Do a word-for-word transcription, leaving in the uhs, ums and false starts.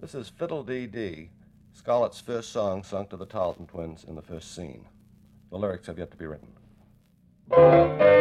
This is Fiddle-Dee-Dee, Scarlett's first song sung to the Tarleton Twins in the first scene. The lyrics have yet to be written.